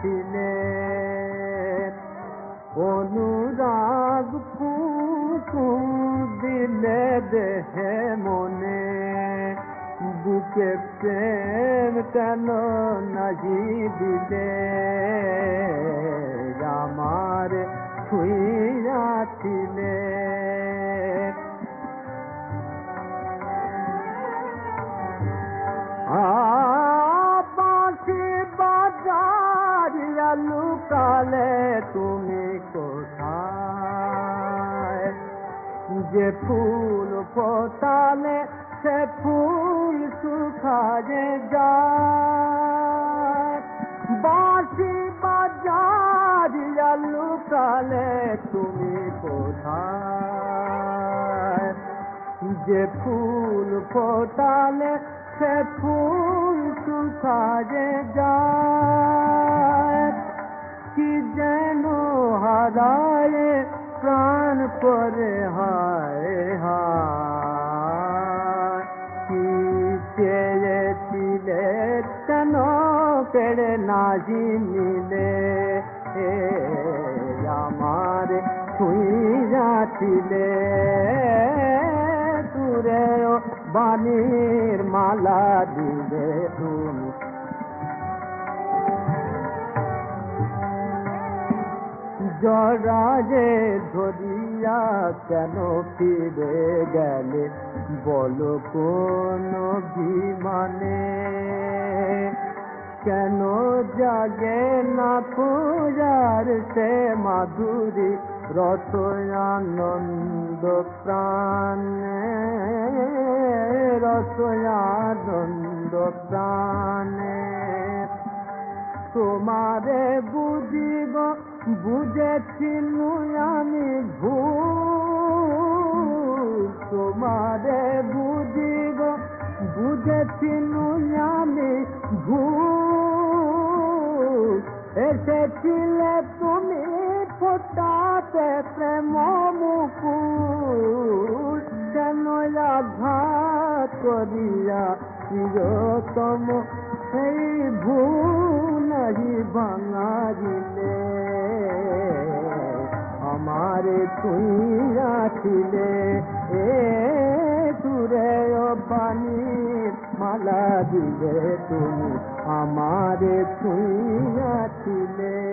ছিলে অনুরাগ কুকুম দিলে দেহে মনে বুকে প্রেম কেন নাহি দিলে আমার ছুঁয়াছিলে বাঁশি বাজারিয়া লুকালে তুমি কোথায় যে ফুল ফোটালে সে ফুল শুকায়ে যায় বাঁশি বাজারিয়া লুকালে তুমি কোথায় যে ফুল ফোটালে সে ফুল শুকায়ে যায় কি যেন হারায় প্রাণ পরে হায় হায় কি চেয়েছিলে কেন কেড়ে নাহি নিলে আমার ছুঁয়াছিলে তুরেও বাণীর মালা দিলে তুমি জড়ায়ে ধরিয়া কেন ফিরে গেলে বলো কোন অভিমানে কেন জাগে না পূজার সে মাধুরী রত আনন্দ প্রাণে রত আনন্দ প্রাণে তোমারে বুঝিব বুঝেছিলু আমি ভুল তোমারে বুঝিব বুঝেছিলু আমি ভুল এসেছিলে তুমি ফোটাতে প্রেম মুকুল কেন আঘাত করিয়া চিরতম সেই ভুল নাহি ভাঙাইলে আমারে ছুঁয়াছিলে তুরে বাণীর মালা দিলে তুমি আমারে ছুঁয়াছিলে।